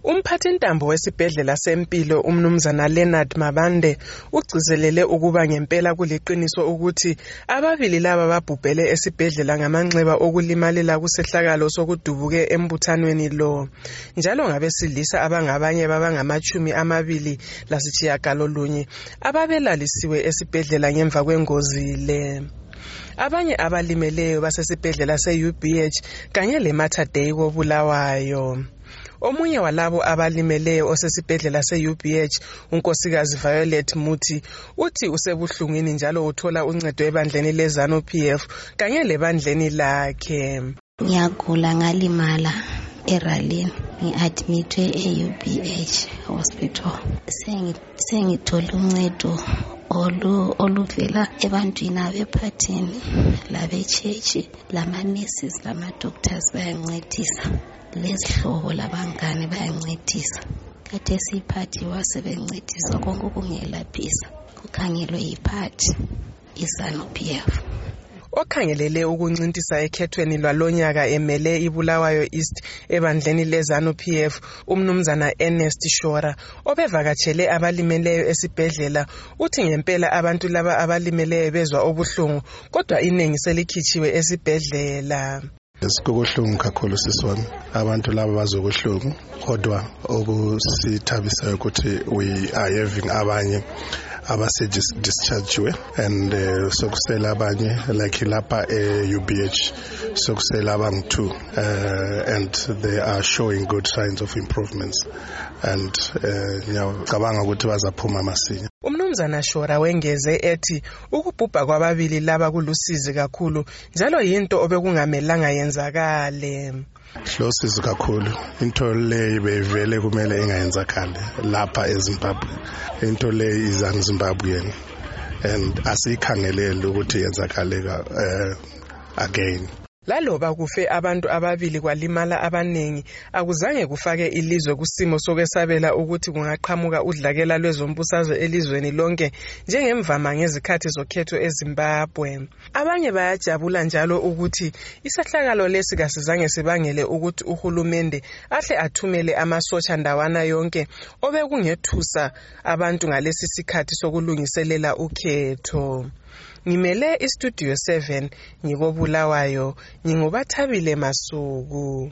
Umphathintambo wesibhedlela sempilo umnumzana Leonard Mabande ugcizelele ukuba ngempela kuliqiniso ukuthi ababili laba babhubhele esibhedlela ngamanxeba okulimalela kusehlakalo sokudubuke embuthanweni lo. Njalo ngabesilisa abangabanye baba-229 ababelalisiwe esibhedlela ngemva kwengozi le. Abanye abalimeleyo basesibhedlela se-UBH kanye le-Mater Dei koBulawayo. Omunye walabo abalimeleyo osesibhedlela se-UBH, unkosikazi Violet Muthi, uthi usebuhlungwini njalo uthola uncedo ebandleni leZANU-PF kanye lebandleni lakhe. Ngiyagula ngalimala eRalini, ngi-admitwe e-UBH hospital. Sengithola uncedo oluvela ebantwini abephathini labe-church, lama-nurses lama-doctors bayancedisa, lezihlobo labangane bayancedisa. Kade siphathiwa sebencedisa konke ukungelaphisa, kukhangelwe yiphathi iZANU-PF. Okhangelele ukuncintisa ekhethweni lwalonyaka emele iBulawayo East ebandleni leZANU-PF, umnumzana Ernest Shora, obevakatshele abalimeleyo esibhedlela, uthi ngempela abantu laba abalimeleyo bezwa obuhlungu, kodwa iningi selikhitshiwe esibhedlela. Sikubuhlungu kakhulu siswami, abantu laba bazobuhlungu, kodwa okusithabisayo ukuthi we are having abanye abase-discharge and sokusela abanye like lapha e-UBH sokusela abangu-2 and they are showing good signs of improvements and ngiyacabanga ukuthi bazaphuma masinya. Umnumzana Shora wengeze ethi ukubhubha kwababili laba kulusizi kakhulu njalo yinto obekungamelanga yenzakale. Hlosizi kakhulu, into le bevele kumele ingayenzakali lapha eZimbabwe. Into le iZimbabwean and asikhangelele ukuthi yenzakale again. Laloba kufe abantu ababili kwalimala abanengi, akuzange kufake ilizwe kusimo sokwesabela ukuthi kungaqhamuka udlakela lwezombusazwe elizweni lonke njengemvama ngezikhathi zokhetho eZimbabwe. Abanye bayajabula njalo ukuthi isahlakalo lesi kasizange sibangele ukuthi uhulumende ahle athumele amasotsha ndawana yonke obekungethusa abantu ngalesi sikhathi sokulungiselela ukhetho. Ngimele iStudio 7 ngikoBulawayo, nginguBathabile Masuku.